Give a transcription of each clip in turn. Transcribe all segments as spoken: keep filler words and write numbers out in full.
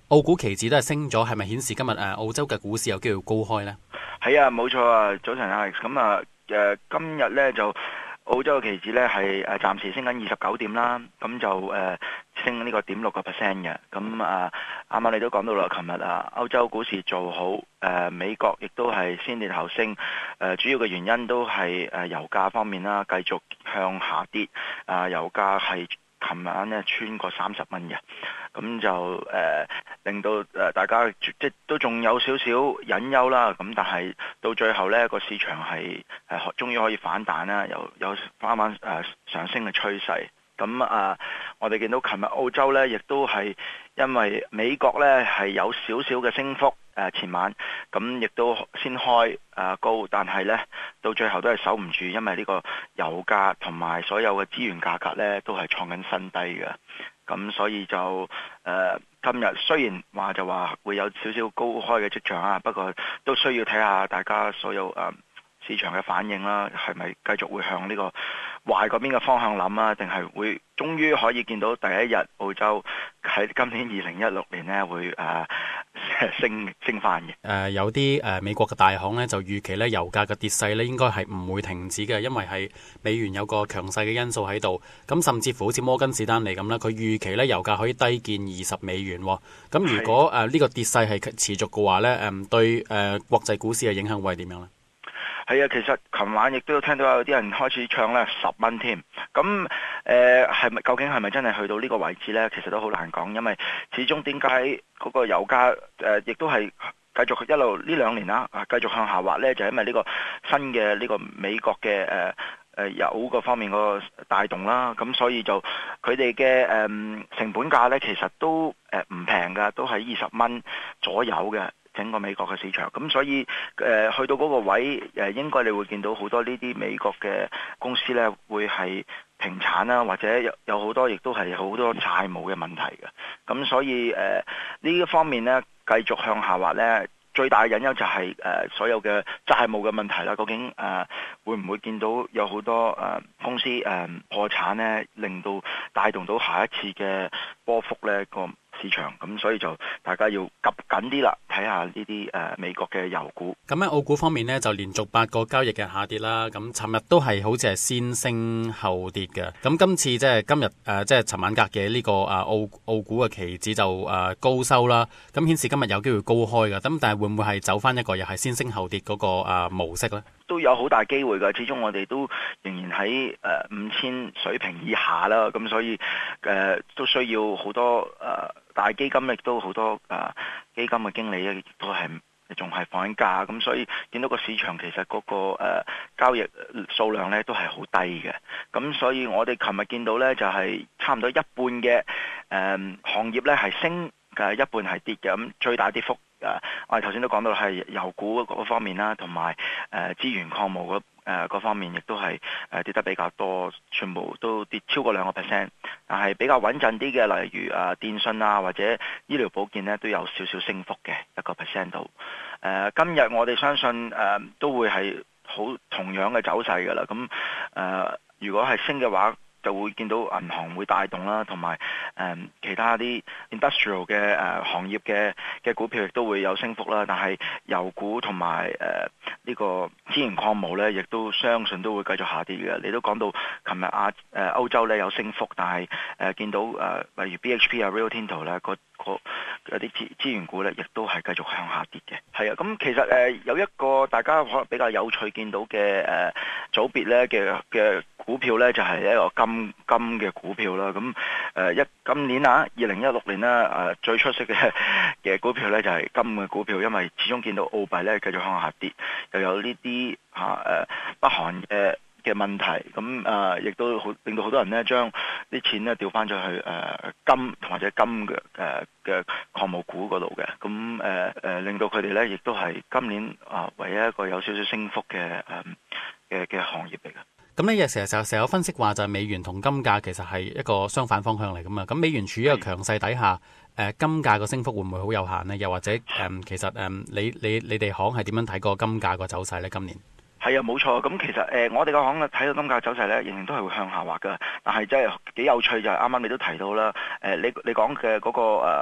澳股期指都係升咗，係咪顯示今日誒澳洲嘅股市有機會高開呢？ 係啊，冇錯啊，早晨 Alex，咁啊誒今日咧就澳洲嘅期指咧係誒暫時升緊二十九點啦，咁就誒、呃、升呢個點六個 percent 嘅，咁啊啱啱你都講到啦，琴日啊歐洲股市做好，誒、呃、美國亦都係先跌後升，誒、呃、主要嘅原因都係誒、呃、油價方面啦，繼續向下跌，啊、呃、油價係琴晚咧穿過三十蚊嘅，咁就誒、呃、令到誒、呃、大家即都仲有少少隱憂啦。咁但係到最後呢個市場係誒終於可以反彈啦，有有翻翻誒上升嘅趨勢。咁啊、呃，我哋見到琴日澳洲呢亦都係因為美國呢係有少少嘅升幅誒、呃、前晚，咁亦都先開誒、呃、高，但係呢到最後都係守唔住，因為呢個油價同埋所有嘅資源價格呢都係創緊新低嘅。咁所以就誒、呃、今日雖然話就話會有少少高開嘅跡象啊，不過都需要睇下大家所有誒、呃、市場嘅反應啦，係咪繼續會向呢個壞嗰邊嘅方向諗啊？定係會終於可以見到第一日澳洲喺今年二零一六年呢會誒、呃、升升翻嘅。誒、 呃、有啲誒、呃、美國嘅大行呢就預期咧油價嘅跌勢咧應該係唔會停止嘅，因為係美元有個強勢嘅因素喺度。咁甚至乎好似摩根士丹利咁啦，佢預期咧油價可以低見二十美元。咁如果誒呢、呃這個跌勢係持續嘅話咧，誒、呃、對誒、呃、國際股市嘅影響會係點樣呢？ 係啊，其實琴晚亦都聽到有啲人開始唱咧十蚊添，咁誒係咪究竟係咪真係去到呢個位置呢？其實都好難講，因為始終點解嗰個油價誒亦都係繼續一路呢兩年啦，啊繼續向下滑呢？就係因為呢個新嘅呢個美國嘅誒誒油個方面個帶動啦，咁所以就佢哋嘅誒成本價呢，其實都誒唔平㗎，都係二十蚊左右嘅。整個美國嘅市場，咁所以誒、呃、去到嗰個位誒、呃，應該你會見到好多呢啲美國嘅公司呢會係停產啦，或者有有好多亦都係好多債務嘅問題嘅。咁所以誒呢一方面呢，繼續向下滑呢，最大嘅隱憂就係、是、誒、呃、所有嘅債務嘅問題啦。究竟誒、呃、會唔會見到有好多誒、呃、公司誒、呃、破產呢，令到帶動到下一次嘅波幅呢個市場？咁所以就大家要急緊啲啦，睇下呢啲誒美國嘅油股。 咁喺澳股方面呢，就連續八個交易日下跌啦。咁尋日都係好似係先升後跌嘅。咁今次即係今日誒，即係尋晚隔嘅呢個誒澳澳股嘅期指就誒高收啦。咁顯示今日有機會高開嘅。咁但係會唔會係走翻一個又係先升後跌嗰個誒模式呢？ 都有好大機會㗎，始終我哋都仍然喺誒五千水平以下啦。咁所以誒、呃、都需要好多誒。呃大基金亦都好多誒、呃、基金嘅經理亦都係仲係放緊假，咁所以見到個市場其實嗰、那個誒、呃、交易數量咧都係好低嘅，咁所以我哋琴日見到咧就係、是、差唔多一半嘅誒、呃、行業咧係升嘅，一半係跌嘅，咁最大跌幅誒、呃、我哋頭先都講到係油股嗰方面啦，同埋誒資源礦務嗰誒嗰方面亦都係誒跌得比較多，全部都跌超過兩個 percent。但係比較穩陣啲嘅，例如誒電信啊或者醫療保健呢，都有少少升幅嘅一個 percent 度。誒、呃、今日我哋相信誒、呃、都會係好同樣嘅走勢㗎啦。咁誒、呃、如果係升嘅話，就會見到銀行會帶動啦，同埋誒其他啲 industrial 嘅誒、呃、行業嘅嘅股票亦都會有升幅啦。但係油股同埋誒呢個資源礦務咧，亦都相信都會繼續下跌嘅。你都講到琴日亞誒歐洲咧有升幅，但係誒、呃、見到誒、呃、例如 B H P 啊、Rio Tinto 咧，嗰嗰啲資資源股咧，亦都係繼續向下跌嘅。係啊，咁其實誒、呃、有一個大家可能比較有趣見到嘅誒、呃、組別咧嘅嘅股票咧，就係、是、一個金金嘅股票啦。咁誒一今年啊，二零一六年啦，誒、呃、最出色嘅嘅股票咧就係、是、金嘅股票，因為始終見到澳幣咧繼續向下跌，又有呢啲嚇誒北韓嘅嘅問題，咁誒亦都好令到好多人咧將啲錢咧調翻咗去誒、呃、金或者金嘅誒嘅礦務股嗰度嘅，咁誒誒令到佢哋咧亦都係今年啊、呃、唯一一個有少少升幅嘅誒嘅嘅行業嚟嘅。 咁呢日成日成日有分析話就係美元同金價其實係一個相反方向嚟㗎嘛。咁美元處於一個強勢底下，誒、呃、金價個升幅會唔會好有限呢？又或者誒、呃、其實誒、呃、你你你哋行係點樣睇個金價個走勢呢？今年？ 係啊，冇錯。咁其實誒、呃，我哋個行咧睇到金價走勢咧，仍然都係會向下滑㗎。但係真係幾有趣就係啱啱你都提到啦。誒、呃，你你講嘅嗰個誒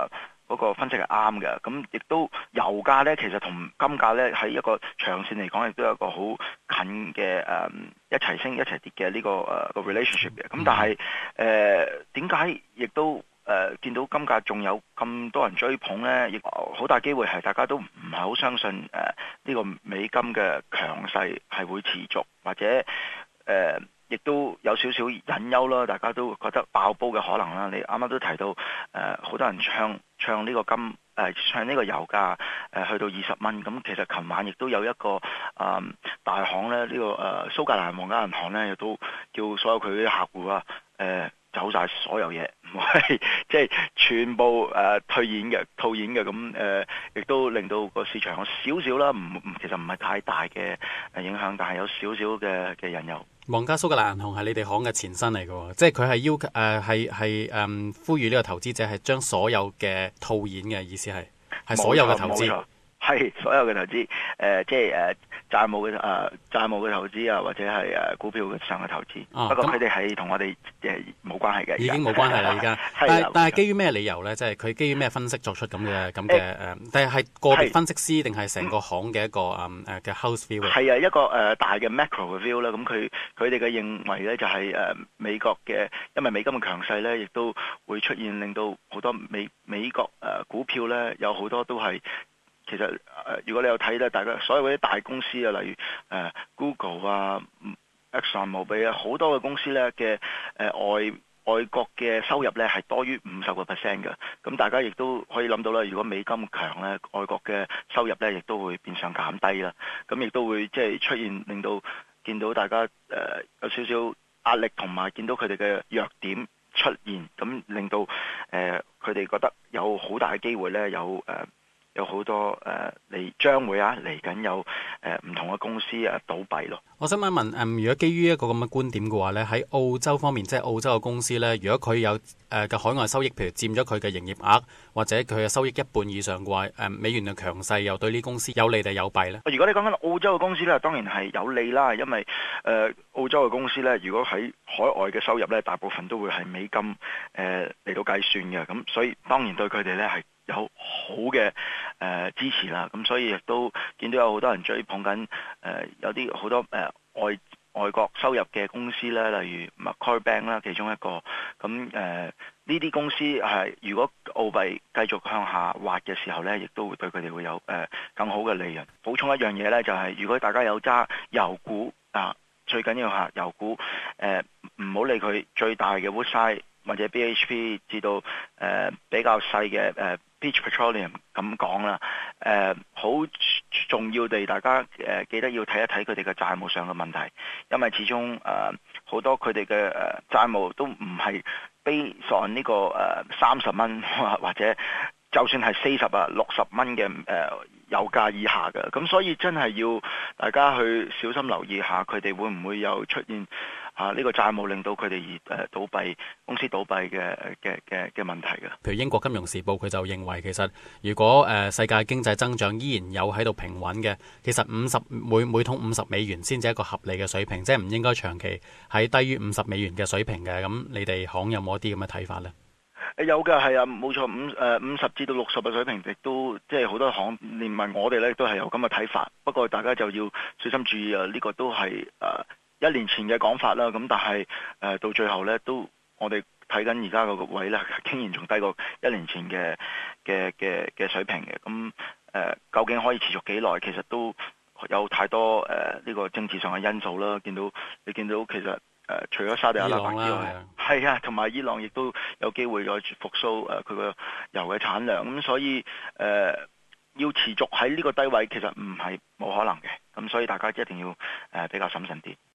嗰個分析係啱嘅。咁亦都油價咧，其實同金價咧喺一個長線嚟講，亦都有一個好近嘅誒、呃、一齊升一齊跌嘅呢、這個誒個、呃、relationship 嘅。咁但係誒點解亦都誒、呃、見到金價仲有咁多人追捧咧？亦好大機會係大家都唔係好相信誒呢、呃這個美金嘅強勢係會持續，或者誒。呃亦都有少少隱憂啦，大家都覺得爆煲嘅可能啦。你啱啱都提到，誒、呃、好多人唱唱呢個金，誒、呃、唱呢個油價，誒、呃、去到二十蚊。咁其實琴晚亦都有一個誒、呃、大行咧，呢、這個誒、呃、蘇格蘭皇家銀行咧，亦都叫所有佢啲客戶啊，誒、呃、走晒所有嘢，唔係即係全部誒、呃、退現嘅、套現嘅。咁誒亦都令到個市場有少少啦，唔唔其實唔係太大嘅誒影響，但係有少少嘅嘅隱憂。 皇家蘇格蘭銀行係你哋行嘅前身嚟嘅，即係佢係要求誒係係誒呼籲呢個投資者係將所有嘅套現嘅意思係係所有嘅投資， 係所有嘅投資，誒、呃、即係誒、呃、債務嘅誒債務嘅投資啊，或者係誒、呃、股票上嘅投資。 哦、 不過佢哋係同我哋誒冇關係嘅， 已經冇關係啦。而家但但係基於咩理由咧？即係佢基於咩分析作出咁嘅咁嘅誒？但係係個別分析師定係成個行嘅一個誒誒嘅 house view？ 係啊，一個誒、呃、大嘅 macro 嘅 view 啦。咁佢佢哋嘅認為咧就係、是、誒、呃、美國嘅，因為美金嘅強勢咧，亦都會出現令到好多美美國誒、呃、股票咧有好多都係。其實誒、呃，如果你有睇咧，大家所有嗰啲大公司啊，例如誒、呃、Google 啊、Exxon Mobil 啊，好多嘅公司咧嘅誒外外國嘅收入咧係多於五十個 percent 嘅。咁大家亦都可以諗到啦，如果美金強咧，外國嘅收入咧亦都會變相減低啦。咁亦都會即係出現令到見到大家誒、呃、有少少壓力，同埋見到佢哋嘅弱點出現，咁令到誒佢哋覺得有好大嘅機會咧，有誒。呃有好多誒嚟將會啊嚟緊有誒唔、呃、同嘅公司誒倒閉咯。 我想問一問誒、嗯，如果基於一個咁嘅觀點嘅話咧，喺澳洲方面，即係澳洲嘅公司咧，如果佢有誒嘅、呃、海外收益，譬如佔咗佢嘅營業額或者佢嘅收益一半以上嘅話，誒、呃、美元嘅強勢又對呢公司有利定有弊咧？如果你講緊澳洲嘅公司咧，當然係有利啦，因為誒、呃、澳洲嘅公司咧，如果喺海外嘅收入咧，大部分都會係美金誒嚟、呃、到計算嘅，咁所以當然對佢哋咧係有好嘅誒、呃、支持啦，咁所以亦都見到有好多人追捧緊誒、呃、有啲好多誒、呃、外外國收入嘅公司咧，例如 Macquarie Bank 啦，其中一個，咁誒呢啲公司係如果澳幣繼續向下滑嘅時候咧，亦都會對佢哋會有誒、呃、更好嘅利潤。補充一樣嘢咧，就係、是、如果大家有揸油股啊，最緊要嚇油股誒唔好理佢最大嘅 Woodside 或者 B H P 至到誒、呃、比較細嘅誒。呃 Beach Petroleum 咁講啦，誒好、呃、重要地，大家誒、呃、記得要睇一睇佢哋嘅債務上嘅問題，因為始終誒好、呃、多佢哋嘅誒債務都唔係 based on 呢個誒三十蚊或者就算係四十啊六十蚊嘅誒油價以下嘅，咁所以真係要大家去小心留意下，佢哋會唔會有出現啊呢個債務令到佢哋而誒倒閉公司倒閉嘅嘅嘅嘅問題嘅。 譬如英國金融時報佢就認為，其實如果誒、呃、世界經濟增長依然有喺度平穩嘅，其實五十每每桶五十美元先至一個合理嘅水平，即係唔應該長期喺低於五十美元嘅水平嘅。咁你哋行有冇一啲咁嘅睇法呢？ 有嘅係啊，冇錯，五誒五十至到六十嘅水平，亦都即係好多行連問我哋咧，都係有咁嘅睇法。不過大家就要小心注意啊！呢、這個都係誒、呃、一年前嘅講法啦。咁但係誒、呃、到最後咧，都我哋睇緊而家個位咧，竟然仲低過一年前嘅嘅嘅嘅水平嘅。咁誒、呃、究竟可以持續幾耐？其實都有太多誒呢、呃這個政治上嘅因素啦。見到你見到其實。誒、呃，除咗沙地阿拉伯之外，係啊，同埋伊朗亦都有機會再復甦誒佢個油嘅產量，咁所以誒、呃、要持續喺呢個低位，其實唔係冇可能嘅，咁所以大家一定要誒、呃、比較審慎啲。